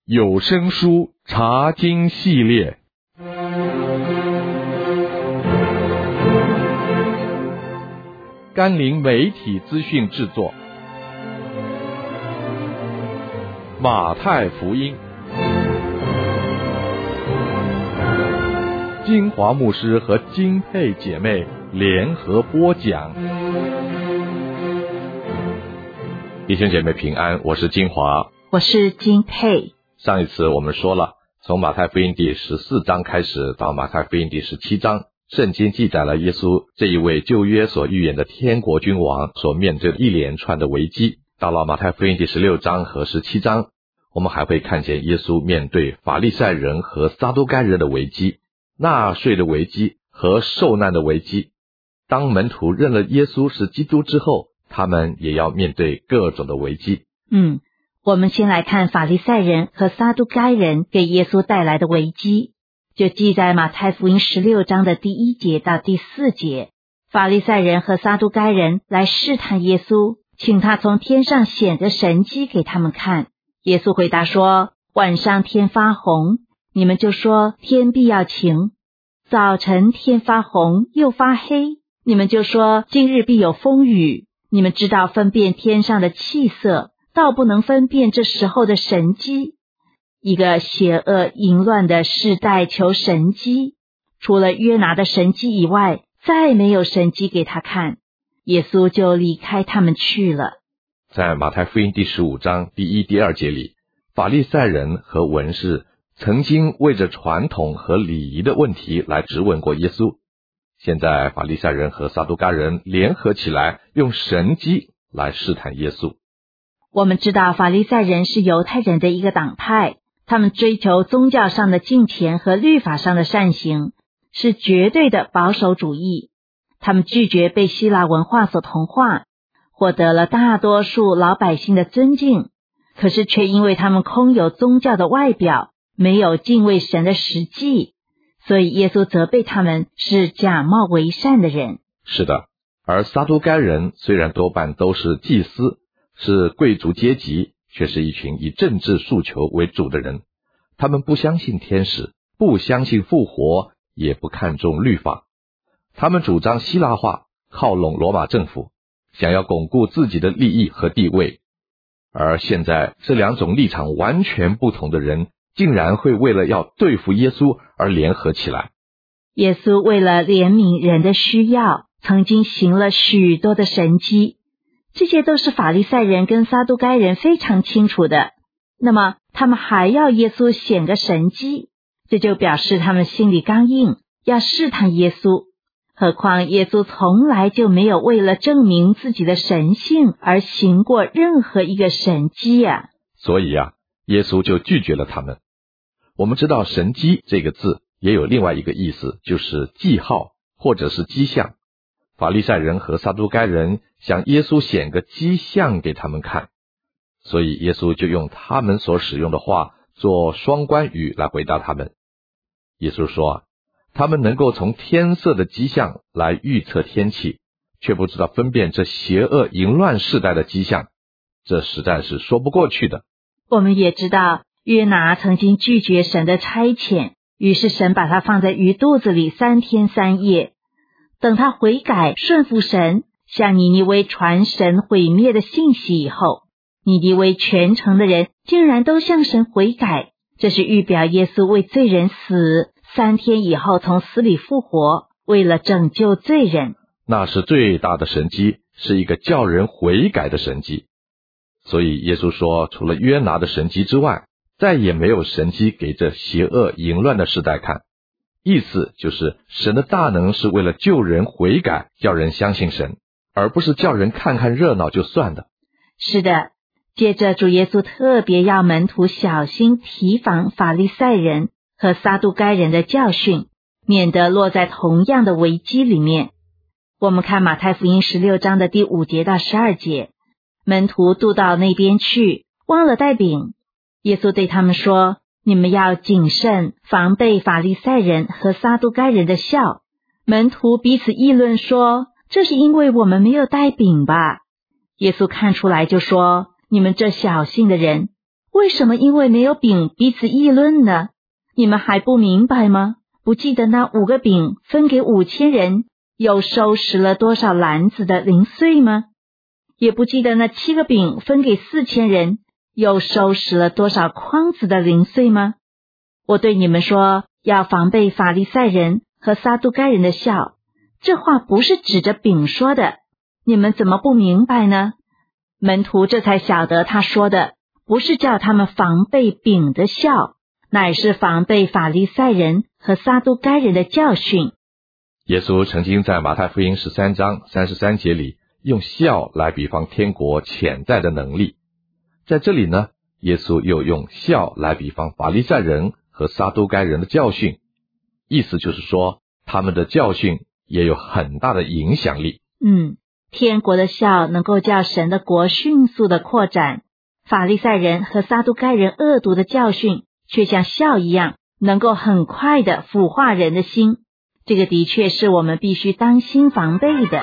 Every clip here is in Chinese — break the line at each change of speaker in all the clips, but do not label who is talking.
有声书查经系列，甘霖媒体资讯制作，马太福音，金华牧师和金佩姐妹联合播讲。弟兄姐妹平安，我是金华，
我是金佩。
上一次我们说了，从马太福音第14章开始到马太福音第17章，圣经记载了耶稣这一位旧约所预言的天国君王所面对的一连串的危机。到了马太福音第16章和17章，我们还会看见耶稣面对法利赛人和撒都该人的危机、纳税的危机和受难的危机。当门徒认了耶稣是基督之后，他们也要面对各种的危机。
我们先来看法利赛人和撒都该人给耶稣带来的危机，就记在马太福音16章的第1节到第4节。法利赛人和撒都该人来试探耶稣，请他从天上显个神迹给他们看。耶稣回答说，晚上天发红，你们就说天必要晴；早晨天发红又发黑，你们就说今日必有风雨。你们知道分辨天上的气色，倒不能分辨这时候的神迹。一个邪恶淫乱的世代求神迹，除了约拿的神迹以外，再没有神迹给他看。耶稣就离开他们去了。
在马太福音第15章第1、第2节里，法利赛人和文士曾经为着传统和礼仪的问题来质问过耶稣。现在法利赛人和撒都该人联合起来，用神迹来试探耶稣。
我们知道法利赛人是犹太人的一个党派，他们追求宗教上的敬虔和律法上的善行，是绝对的保守主义。他们拒绝被希腊文化所同化，获得了大多数老百姓的尊敬，可是却因为他们空有宗教的外表，没有敬畏神的实际，所以耶稣责备他们是假冒为善的人。
是的，而撒都该人虽然多半都是祭司，是贵族阶级，却是一群以政治诉求为主的人。他们不相信天使，不相信复活，也不看重律法。他们主张希腊化，靠拢罗马政府，想要巩固自己的利益和地位。而现在这两种立场完全不同的人，竟然会为了要对付耶稣而联合起来。
耶稣为了怜悯人的需要，曾经行了许多的神迹，这些都是法利赛人跟撒都该人非常清楚的。那么他们还要耶稣显个神迹，这就表示他们心里刚硬，要试探耶稣。何况耶稣从来就没有为了证明自己的神性而行过任何一个神迹啊。
所以耶稣就拒绝了他们。我们知道神迹这个字也有另外一个意思，就是记号或者是迹象。法利赛人和撒都该人想耶稣显个迹象给他们看，所以耶稣就用他们所使用的话做双关语来回答他们。耶稣说，他们能够从天色的迹象来预测天气，却不知道分辨这邪恶淫乱世代的迹象，这实在是说不过去的。
我们也知道约拿曾经拒绝神的差遣，于是神把他放在鱼肚子里3天3夜。等他悔改顺服神，向尼尼微传神毁灭的信息以后，尼尼微全城的人竟然都向神悔改，这是预表耶稣为罪人死，3天以后从死里复活，为了拯救罪人。
那是最大的神迹，是一个叫人悔改的神迹。所以耶稣说，除了约拿的神迹之外，再也没有神迹给这邪恶淫乱的世代看。意思就是神的大能是为了救人悔改，叫人相信神，而不是叫人看看热闹就算的。
是的，接着主耶稣特别要门徒小心提防法利赛人和撒都该人的教训，免得落在同样的危机里面。我们看马太福音16章的第5节到12节，门徒渡到那边去，忘了带饼。耶稣对他们说，你们要谨慎，防备法利赛人和撒都该人的笑。门徒彼此议论说，这是因为我们没有带饼吧。耶稣看出来就说，你们这小信的人， 为什么因为没有饼彼此议论呢？你们还不明白吗？不记得那5个饼分给5000人，又收拾了多少篮子的零碎吗？也不记得那7个饼分给4000人，又收拾了多少筐子的零碎吗？我对你们说，要防备法利赛人和撒都该人的酵。这话不是指着饼说的，你们怎么不明白呢？门徒这才晓得他说的不是叫他们防备饼的酵，乃是防备法利赛人和撒都该人的教训。
耶稣曾经在马太福音13章33节里用酵来比方天国潜在的能力，在这里呢，耶稣又用酵来比方法利赛人和撒都该人的教训，意思就是说他们的教训也有很大的影响力。
天国的酵能够叫神的国迅速的扩展，法利赛人和撒都该人恶毒的教训却像酵一样，能够很快的腐化人的心。这个的确是我们必须当心防备的。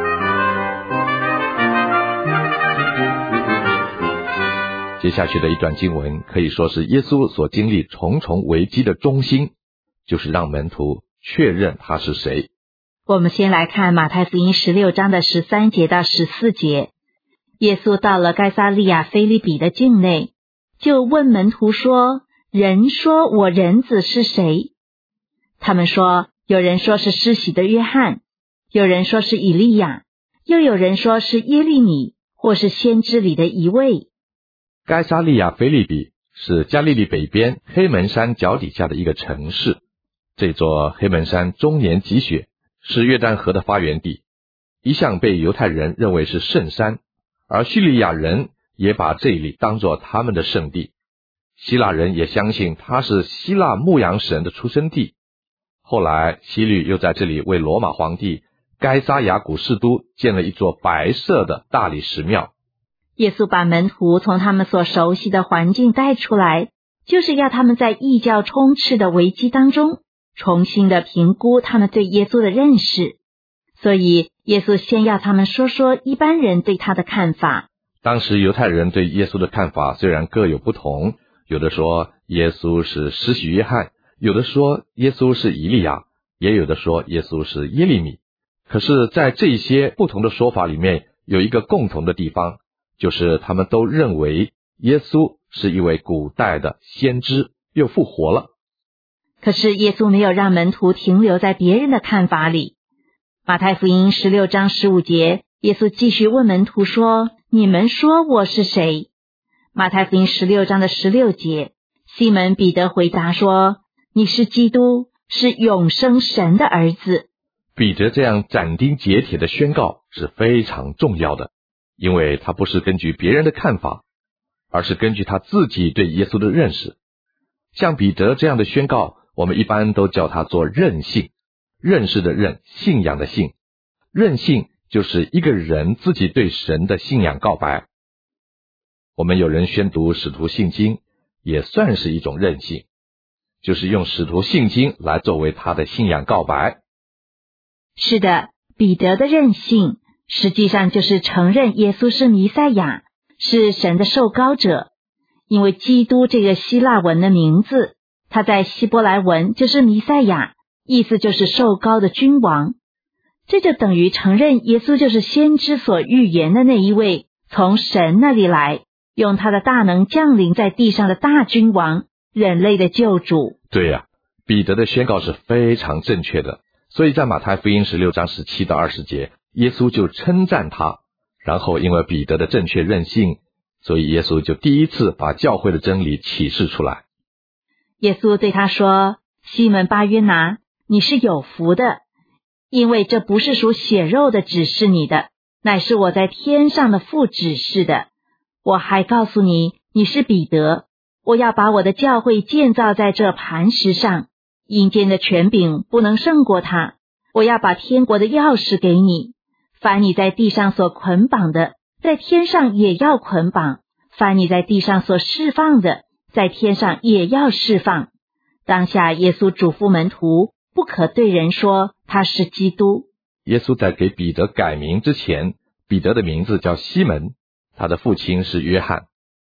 接下去的一段经文可以说是耶稣所经历重重危机的中心，就是让门徒确认他是谁。
我们先来看马太福音16章的13节到14节。耶稣到了该撒利亚腓立比的境内，就问门徒说，人说我人子是谁？他们说，有人说是施洗的约翰，有人说是以利亚，又有人说是耶利米，或是先知里的一位。
该撒利亚腓立比是加利利北边黑门山脚底下的一个城市，这座黑门山终年积雪，是约旦河的发源地，一向被犹太人认为是圣山，而叙利亚人也把这里当作他们的圣地。希腊人也相信它是希腊牧羊神的出生地。后来希律又在这里为罗马皇帝该撒亚古士都建了一座白色的大理石庙。
耶稣把门徒从他们所熟悉的环境带出来，就是要他们在异教充斥的危机当中，重新的评估他们对耶稣的认识。所以耶稣先要他们说说一般人对他的看法。
当时犹太人对耶稣的看法虽然各有不同，有的说耶稣是施洗约翰，有的说耶稣是以利亚，也有的说耶稣是耶利米。可是在这些不同的说法里面，有一个共同的地方，就是他们都认为耶稣是一位古代的先知，又复活了。
可是耶稣没有让门徒停留在别人的看法里。马太福音16章15节，耶稣继续问门徒说，你们说我是谁？马太福音16章的16节，西门彼得回答说，你是基督，是永生神的儿子。
彼得这样斩钉截铁的宣告是非常重要的，因为他不是根据别人的看法，而是根据他自己对耶稣的认识。像彼得这样的宣告，我们一般都叫他做认信，认识的认，信仰的信。认信就是一个人自己对神的信仰告白。我们有人宣读使徒信经，也算是一种认信，就是用使徒信经来作为他的信仰告白。
是的，彼得的认信实际上就是承认耶稣是弥赛亚，是神的受膏者。因为基督这个希腊文的名字，它在希伯来文就是弥赛亚，意思就是受膏的君王。这就等于承认耶稣就是先知所预言的那一位从神那里来，用他的大能降临在地上的大君王，人类的救主。
对呀，彼得的宣告是非常正确的。所以在马太福音16章17到20节，耶稣就称赞他，然后因为彼得的正确认信，所以耶稣就第一次把教会的真理启示出来。
耶稣对他说，西门巴约拿，你是有福的，因为这不是属血肉的指示你的，乃是我在天上的父指示的。我还告诉你，你是彼得，我要把我的教会建造在这磐石上，阴间的权柄不能胜过他。我要把天国的钥匙给你，凡你在地上所捆绑的，在天上也要捆绑；凡你在地上所释放的，在天上也要释放。当下耶稣嘱咐门徒，不可对人说他是基督。
耶稣在给彼得改名之前，彼得的名字叫西门，他的父亲是约翰。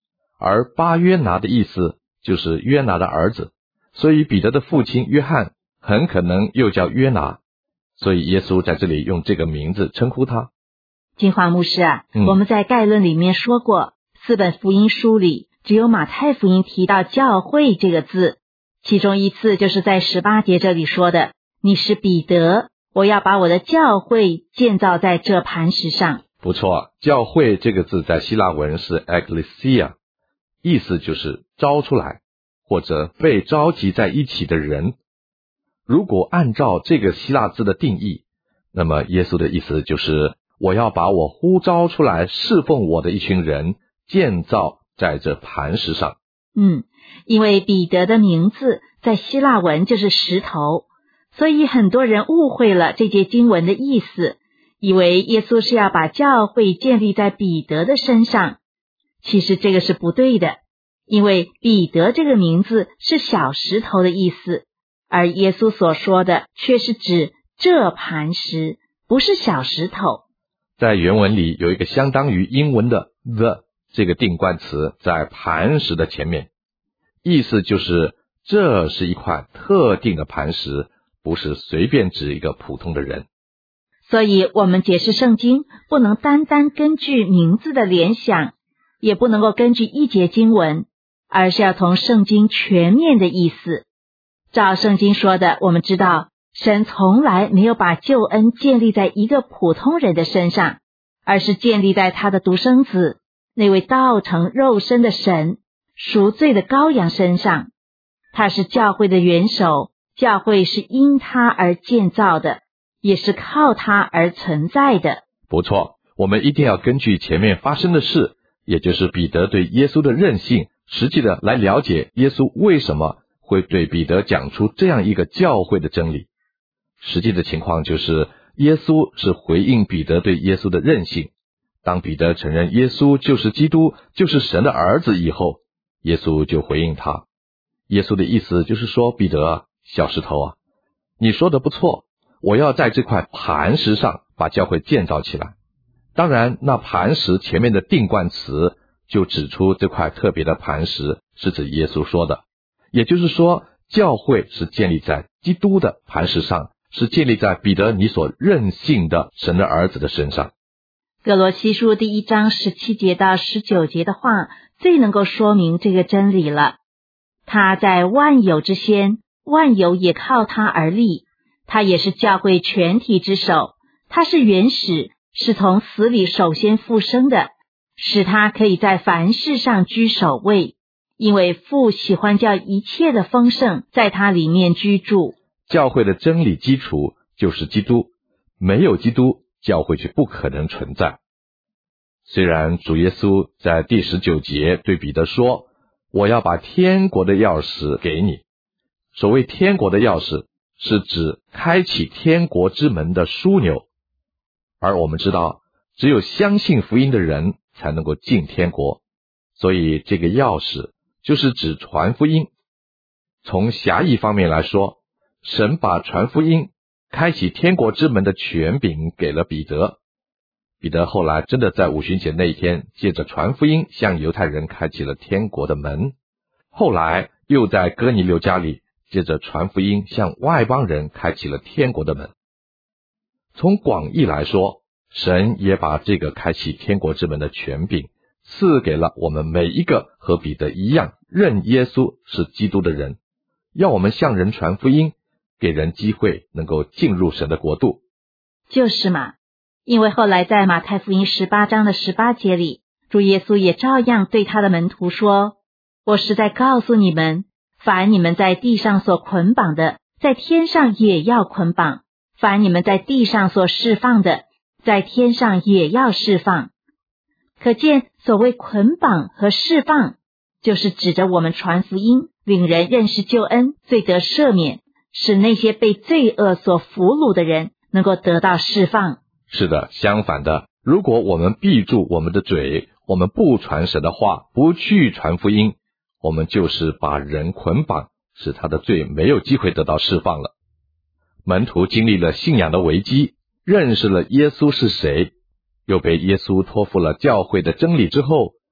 而巴约拿的意思就是约拿的儿子，所以彼得的父亲约翰很可能又叫约拿，所以耶稣在这里用这个名字称呼他。
金华牧师啊，我们在概论里面说过，4本福音书里只有马太福音提到教会这个字，其中一次就是在18节这里说的，你是彼得，我要把我的教会建造在这磐石上。
不错，教会这个字在希腊文是 ekklesia， 意思就是招出来或者被召集在一起的人。如果按照这个希腊字的定义，那么耶稣的意思就是我要把我呼召出来侍奉我的一群人建造在这磐石上。
因为彼得的名字在希腊文就是石头，所以很多人误会了这节经文的意思，以为耶稣是要把教会建立在彼得的身上。其实这个是不对的，因为彼得这个名字是小石头的意思，而耶稣所说的却是指这磐石，不是小石头。
在原文里有一个相当于英文的 the 这个定冠词在磐石的前面，意思就是这是一块特定的磐石，不是随便指一个普通的人。
所以我们解释圣经不能单单根据名字的联想，也不能够根据一节经文，而是要从圣经全面的意思。照圣经说的，我们知道神从来没有把救恩建立在一个普通人的身上，而是建立在他的独生子，那位道成肉身的神，赎罪的羔羊身上。他是教会的元首，教会是因他而建造的，也是靠他而存在的。
不错，我们一定要根据前面发生的事，也就是彼得对耶稣的任性，实际的来了解耶稣为什么会对彼得讲出这样一个教会的真理。实际的情况就是耶稣是回应彼得对耶稣的任性。当彼得承认耶稣就是基督，就是神的儿子以后，耶稣就回应他。耶稣的意思就是说，彼得，小石头啊，你说的不错，我要在这块磐石上把教会建造起来。当然，那磐石前面的定冠词就指出这块特别的磐石是指耶稣说的，也就是说，教会是建立在基督的磐石上，是建立在彼得你所任性的神的儿子的身上。
哥罗西书第1章17节到19节的话最能够说明这个真理了。他在万有之先，万有也靠他而立，他也是教会全体之首，他是原始，是从死里首先复生的，使他可以在凡事上居首位，因为父喜欢叫一切的丰盛在他里面居住。
教会的真理基础就是基督，没有基督，教会就不可能存在。虽然主耶稣在第19节对彼得说，我要把天国的钥匙给你。所谓天国的钥匙，是指开启天国之门的枢纽。而我们知道，只有相信福音的人才能够进天国，所以这个钥匙就是指传福音。从狭义方面来说，神把传福音、开启天国之门的权柄给了彼得。彼得后来真的在五旬节那一天，借着传福音向犹太人开启了天国的门，后来又在哥尼流家里借着传福音向外邦人开启了天国的门。从广义来说，神也把这个开启天国之门的权柄赐给了我们每一个和彼得一样认耶稣是基督的人，要我们向人传福音，给人机会能够进入神的国度。
就是嘛，因为后来在马太福音18章的18节里，主耶稣也照样对他的门徒说，我实在告诉你们，凡你们在地上所捆绑的，在天上也要捆绑，凡你们在地上所释放的，在天上也要释放。可见所谓捆绑和释放，就是指着我们传福音，领人认识救恩，罪得赦免，使那些被罪恶所俘虏的人能够得到释放。
是的，相反的，如果我们闭住我们的嘴，我们不传神的话，不去传福音，我们就是把人捆绑，使他的罪没有机会得到释放了。门徒经历了信仰的危机，认识了耶稣是谁，又被耶稣托付了教会的真理之后，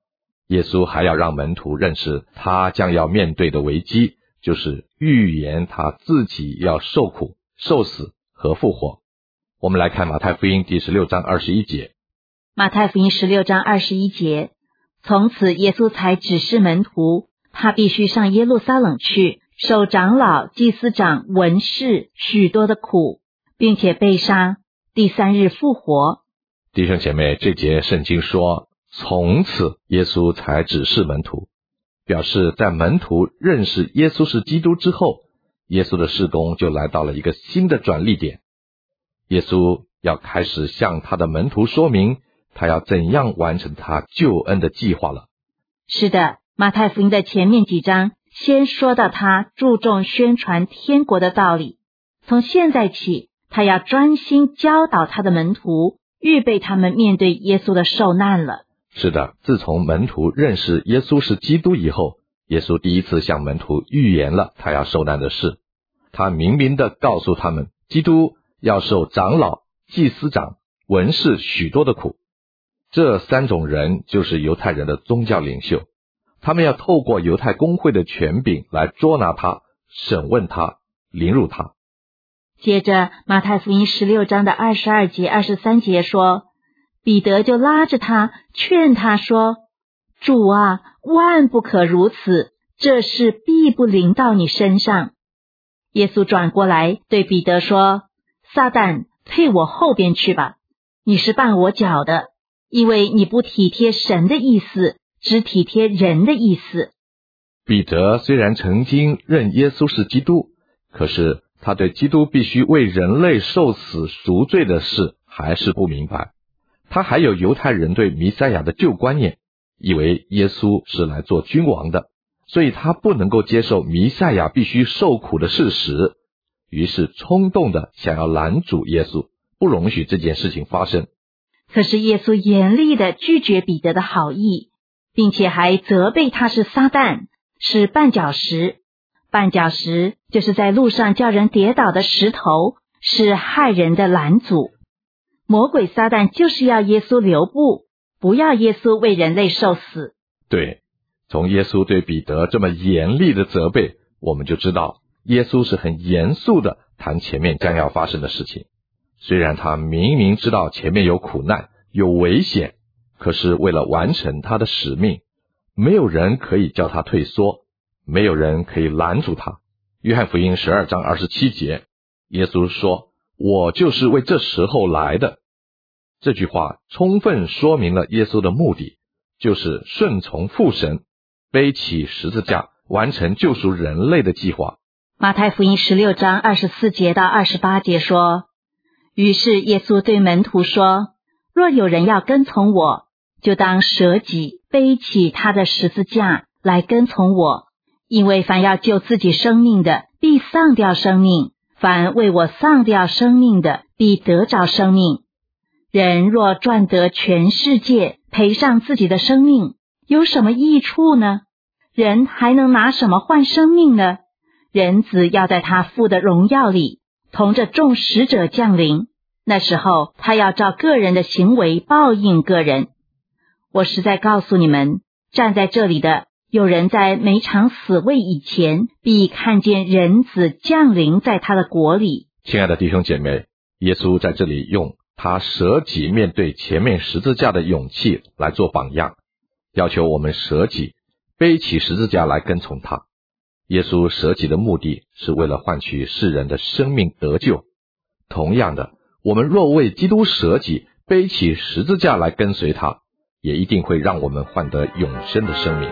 耶稣还要让门徒认识他将要面对的危机，就是预言他自己要受苦、受死和复活。我们来看马太福音第16章21节。
马太福音16章21节，从此耶稣才指示门徒，他必须上耶路撒冷去，受长老、祭司长、文士许多的苦，并且被杀，第3日复活。
弟兄姐妹，这节圣经说，从此耶稣才指示门徒，表示在门徒认识耶稣是基督之后，耶稣的事工就来到了一个新的转捩点。耶稣要开始向他的门徒说明，他要怎样完成他救恩的计划了。
是的，马太福音的前面几章先说到他注重宣传天国的道理，从现在起，他要专心教导他的门徒，预备他们面对耶稣的受难了。
是的，自从门徒认识耶稣是基督以后，耶稣第一次向门徒预言了他要受难的事。他明明地告诉他们，基督要受长老、祭司长、文士许多的苦。这3种人就是犹太人的宗教领袖，他们要透过犹太公会的权柄来捉拿他、审问他、凌辱他。
接着马太福音16章的22节、23节说，彼得就拉着他，劝他说，主啊，万不可如此，这事必不临到你身上。耶稣转过来对彼得说，撒旦，退我后边去吧，你是绊我脚的，因为你不体贴神的意思，只体贴人的意思。
彼得虽然曾经认耶稣是基督，可是他对基督必须为人类受死赎罪的事还是不明白。他还有犹太人对弥赛亚的旧观念，以为耶稣是来做君王的，所以他不能够接受弥赛亚必须受苦的事实，于是冲动的想要拦阻耶稣，不容许这件事情发生。
可是耶稣严厉的拒绝彼得的好意，并且还责备他是撒旦，是绊脚石。绊脚石就是在路上叫人跌倒的石头，是害人的拦阻。魔鬼撒旦就是要耶稣留步，不要耶稣为人类受死。
对，从耶稣对彼得这么严厉的责备，我们就知道耶稣是很严肃的谈前面将要发生的事情。虽然他明明知道前面有苦难、有危险，可是为了完成他的使命，没有人可以叫他退缩，没有人可以拦住他。约翰福音12章27节，耶稣说，我就是为这时候来的。这句话充分说明了耶稣的目的，就是顺从父神，背起十字架，完成救赎人类的计划。
马太福音16章24节到28节说，于是耶稣对门徒说，若有人要跟从我，就当舍己，背起他的十字架来跟从我。因为凡要救自己生命的，必丧掉生命；凡为我丧掉生命的，必得着生命。人若赚得全世界，赔上自己的生命，有什么益处呢？人还能拿什么换生命呢？人子要在他父的荣耀里，同着众使者降临，那时候他要照个人的行为报应个人。我实在告诉你们，站在这里的有人在每场死位以前，必看见人子降临在他的国里。
亲爱的弟兄姐妹，耶稣在这里用他舍己面对前面十字架的勇气来做榜样，要求我们舍己，背起十字架来跟从他。耶稣舍己的目的是为了换取世人的生命得救。同样的，我们若为基督舍己，背起十字架来跟随他，也一定会让我们换得永生的生命。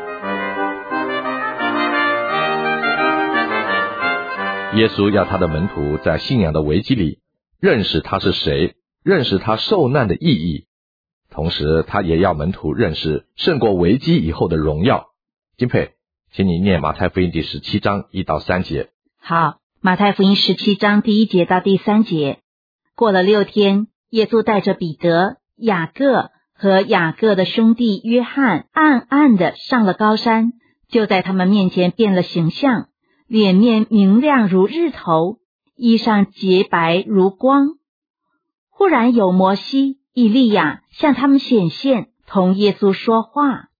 耶稣要他的门徒在信仰的危机里认识他是谁，认识他受难的意义，同时他也要门徒认识胜过危机以后的荣耀。金佩，请你念马太福音第17章1到3节。
好，马太福音17章第1节到第3节。过了6天，耶稣带着彼得、雅各和雅各的兄弟约翰暗暗地上了高山，就在他们面前变了形象，脸面明亮如日头，衣裳洁白如光。忽然有摩西、以利亚向他们显现，同耶稣说话。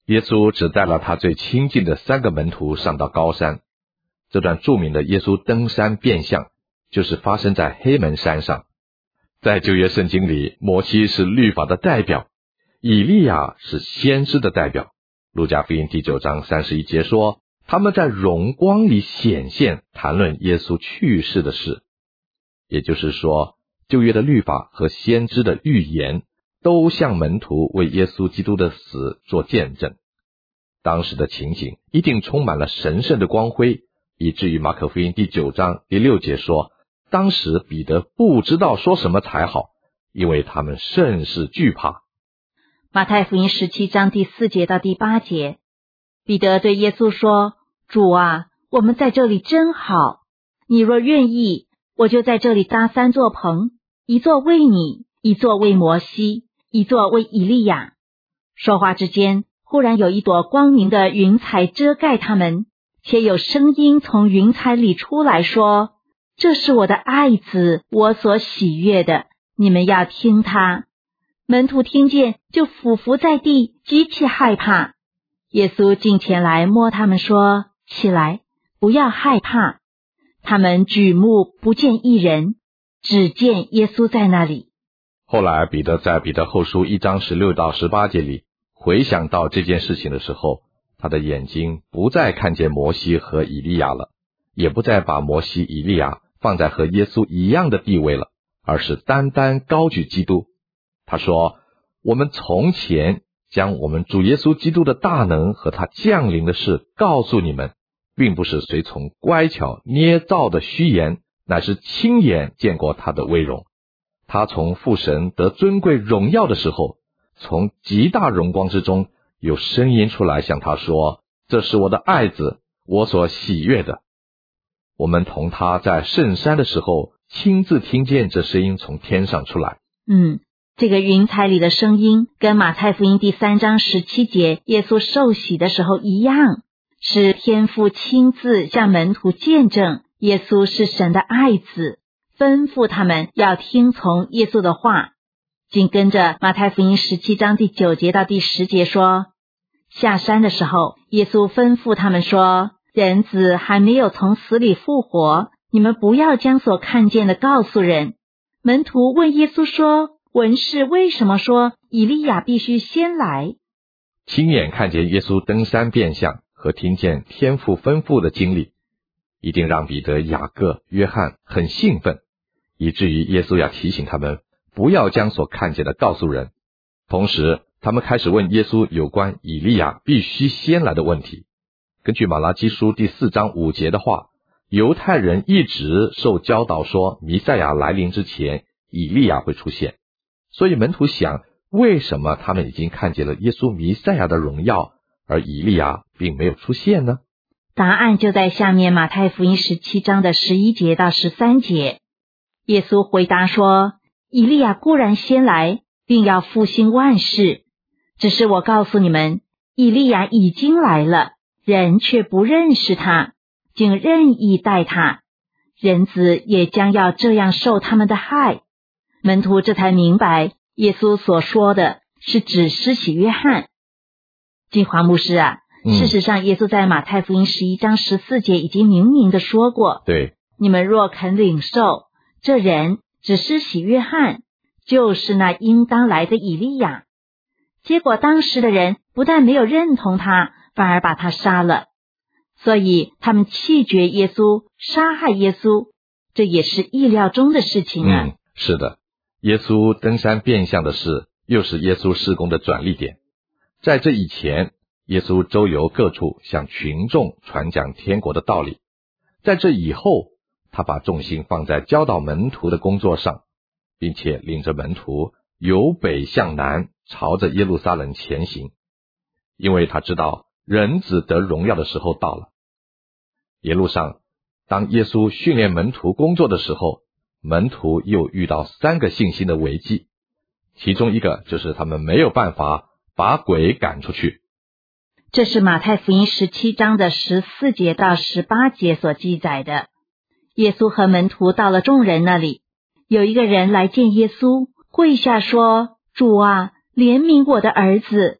耶稣只带了他最亲近的3个门徒上到高山。这段著名的耶稣登山变相，就是发生在黑门山上。在旧约圣经里，摩西是律法的代表，以利亚是先知的代表。路加福音第9章31节说，他们在荣光里显现，谈论耶稣去世的事。也就是说，旧约的律法和先知的预言都向门徒为耶稣基督的死做见证。当时的情景一定充满了神圣的光辉，以至于马可福音第9章第6节说，当时彼得不知道说什么才好，因为他们甚是惧怕。
马太福音17章第4节到第8节，彼得对耶稣说，主啊，我们在这里真好，你若愿意，我就在这里搭3座棚，一座为你，一座为摩西，一座为以利亚。说话之间，忽然有一朵光明的云彩遮盖他们，且有声音从云彩里出来说，这是我的爱子，我所喜悦的，你们要听他。门徒听见，就俯伏在地，极其害怕。耶稣近前来摸他们说，起来，不要害怕。他们举目不见一人，只见耶稣在那里。
后来彼得在彼得后书1章16到18节里回想到这件事情的时候，他的眼睛不再看见摩西和以利亚了，也不再把摩西、以利亚放在和耶稣一样的地位了，而是单单高举基督。他说，我们从前将我们主耶稣基督的大能和他降临的事告诉你们，并不是随从乖巧捏造的虚言，乃是亲眼见过他的威荣。他从父神得尊贵荣耀的时候，从极大荣光之中有声音出来向他说，这是我的爱子，我所喜悦的。我们同他在圣山的时候亲自听见这声音从天上出来。
这个云彩里的声音跟马太福音第3章17节耶稣受洗的时候一样，是天父亲自向门徒见证耶稣是神的爱子，吩咐他们要听从耶稣的话。紧跟着马太福音17章第9节到第10节说，下山的时候，耶稣吩咐他们说，人子还没有从死里复活，你们不要将所看见的告诉人。门徒问耶稣说，文士为什么说以利亚必须先来？
亲眼看见耶稣登山变相和听见天父吩咐的经历，一定让彼得、雅各、约翰很兴奋，以至于耶稣要提醒他们不要将所看见的告诉人。同时他们开始问耶稣有关以利亚必须先来的问题。根据马拉基书第4章5节的话，犹太人一直受教导说弥赛亚来临之前以利亚会出现，所以门徒想，为什么他们已经看见了耶稣弥赛亚的荣耀，而以利亚并没有出现呢？
答案就在下面马太福音17章的11节到13节。耶稣回答说，以利亚固然先来，并要复兴万事，只是我告诉你们，以利亚已经来了，人却不认识他，竟任意待他，人子也将要这样受他们的害。门徒这才明白，耶稣所说的是指施洗约翰。金华牧师啊，事实上耶稣在马太福音11章14节已经明明的说过，
对，
你们若肯领受，这人只施洗约翰，就是那应当来的以利亚。结果当时的人不但没有认同他，反而把他杀了。所以他们弃绝耶稣，杀害耶稣，这也是意料中的事情啊。
是的，耶稣登山变相的事，又是耶稣事工的转捩点。在这以前，耶稣周游各处，向群众传讲天国的道理。在这以后，他把重心放在教导门徒的工作上，并且领着门徒由北向南，朝着耶路撒冷前行，因为他知道人子得荣耀的时候到了。一路上，当耶稣训练门徒工作的时候，门徒又遇到3个信心的危机，其中一个就是他们没有办法把鬼赶出去。
这是马太福音17章的14节到18节所记载的。耶稣和门徒到了众人那里，有一个人来见耶稣，跪下说，主啊，怜悯我的儿子，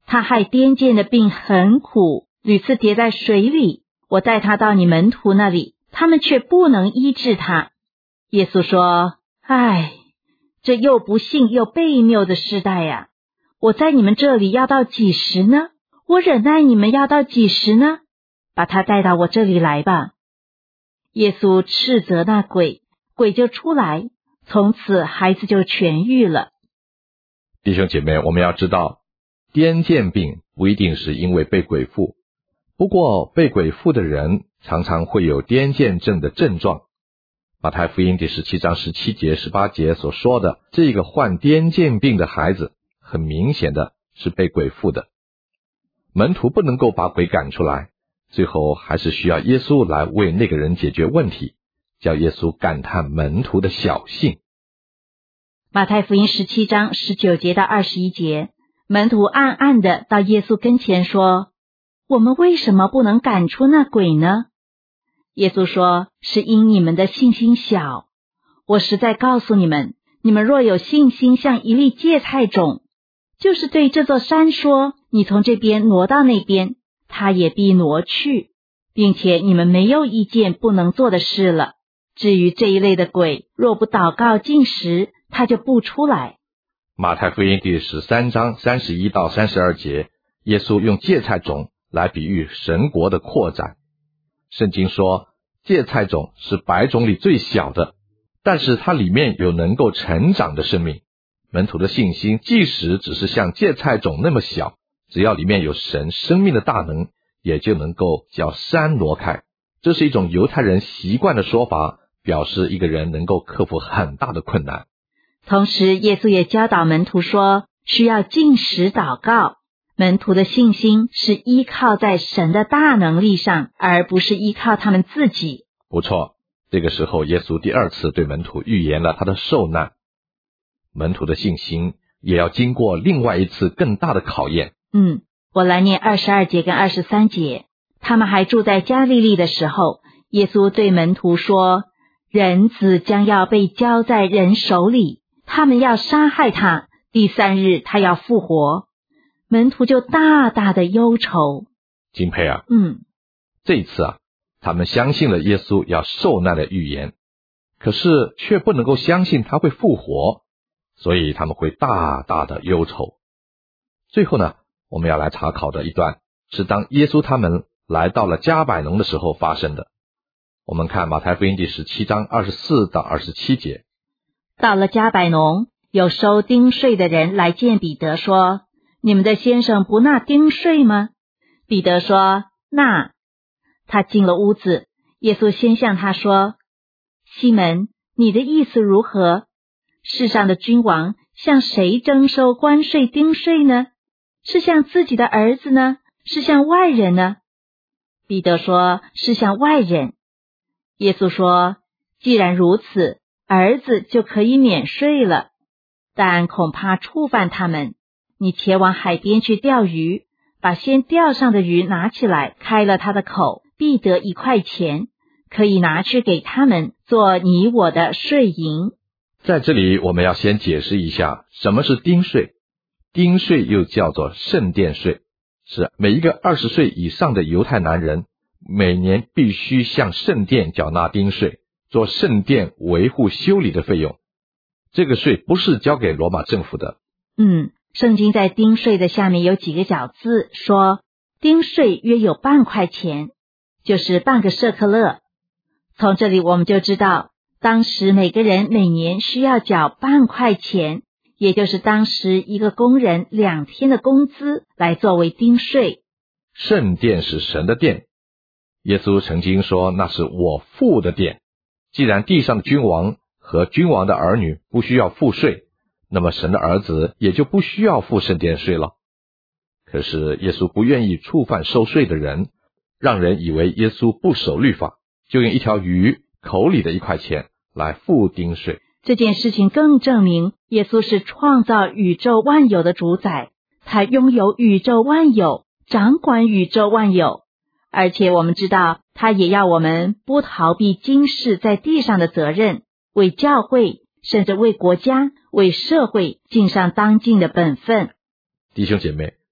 他害癫痫的病很苦，屡次跌在水里，我带他到你门徒那里，他们却不能医治他。耶稣说，唉，这又不幸又悖谬的世代呀！我在你们这里要到几时呢？我忍耐你们要到几时呢？把他带到我这里来吧。耶稣斥责那鬼，鬼就出来，从此孩子就痊愈了。
弟兄姐妹，我们要知道，癫痫病不一定是因为被鬼附，不过被鬼附的人常常会有癫痫症的症状。马太福音第17章17节、18节所说的这个患癫痫病的孩子，很明显的是被鬼附的。门徒不能够把鬼赶出来，最后还是需要耶稣来为那个人解决问题，叫耶稣感叹门徒的小信。
马太福音17章19节到21节，门徒暗暗的到耶稣跟前说，我们为什么不能赶出那鬼呢？耶稣说，是因你们的信心小。我实在告诉你们，你们若有信心像一粒芥菜种，就是对这座山说，你从这边挪到那边，它也必挪去，并且你们没有一件不能做的事了。至于这一类的鬼，若不祷告禁食，它就不出来。
马太福音第13章31到32节，耶稣用芥菜种来比喻神国的扩展。圣经说，芥菜种是百种里最小的，但是它里面有能够成长的生命。门徒的信心即使只是像芥菜种那么小，只要里面有神生命的大能，也就能够叫山挪开。这是一种犹太人习惯的说法，表示一个人能够克服很大的困难。
同时耶稣也教导门徒说，需要禁食祷告。门徒的信心是依靠在神的大能力上，而不是依靠他们自己。
不错，这个时候耶稣第二次对门徒预言了他的受难。门徒的信心也要经过另外一次更大的考验。
我来念22节跟23节。他们还住在加利利的时候，耶稣对门徒说，人子将要被交在人手里，他们要杀害他，第3日他要复活。门徒就大大的忧愁。
敬佩啊，这一次他们相信了耶稣要受难的预言，可是却不能够相信他会复活，所以他们会大大的忧愁。最后呢，我们要来查考的一段是当耶稣他们来到了迦百农的时候发生的。我们看马太福音第17章24到27节。
到了迦百农，有收丁税的人来见彼得说，你们的先生不纳丁税吗？彼得说，纳。他进了屋子，耶稣先向他说，西门，你的意思如何？世上的君王向谁征收关税丁税呢？是向自己的儿子呢？是向外人呢？彼得说，是向外人。耶稣说，既然如此，儿子就可以免税了，但恐怕触犯他们。你且往海边去钓鱼，把先钓上的鱼拿起来，开了他的口，必得1块钱，可以拿去给他们做你我的税银。
在这里我们要先解释一下什么是丁税。丁税又叫做圣殿税，是每一个20岁以上的犹太男人每年必须向圣殿缴纳丁税，做圣殿维护修理的费用。这个税不是交给罗马政府的。
圣经在丁税的下面有几个小字，说丁税约有半块钱，就是半个舍客勒。从这里我们就知道，当时每个人每年需要缴半块钱，也就是当时一个工人2天的工资来作为丁税。
圣殿是神的殿，耶稣曾经说那是我父的殿。既然地上的君王和君王的儿女不需要付税，那么神的儿子也就不需要付圣殿税了。可是耶稣不愿意触犯收税的人，让人以为耶稣不守律法，就用一条鱼口里的1块钱来付丁税。
这件事情更证明耶稣是创造宇宙万有的主宰，他拥有宇宙万有，掌管宇宙万有。而且我们知道，他也要我们不逃避今世在地上的责任，为教会甚至为国家为社会尽上当尽的本分。
弟兄姐妹，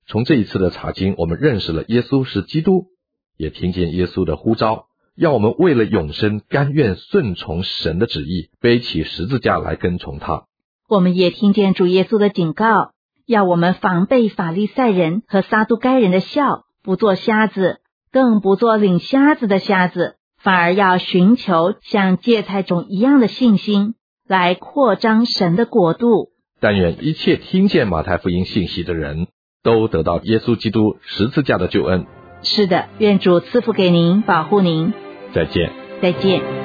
从这一次的查经，我们认识了耶稣是基督，也听见耶稣的呼召，要我们为了永生甘愿顺从神的旨意，背起十字架来跟从他。
我们也听见主耶稣的警告，要我们防备法利赛人和撒都该人的笑，不做瞎子，更不做领瞎子的瞎子，反而要寻求像芥菜种一样的信心，来扩张神的国度。
但愿一切听见马太福音信息的人都得到耶稣基督十字架的救恩。
是的，愿主赐福给您，保护您。
再见。
再见。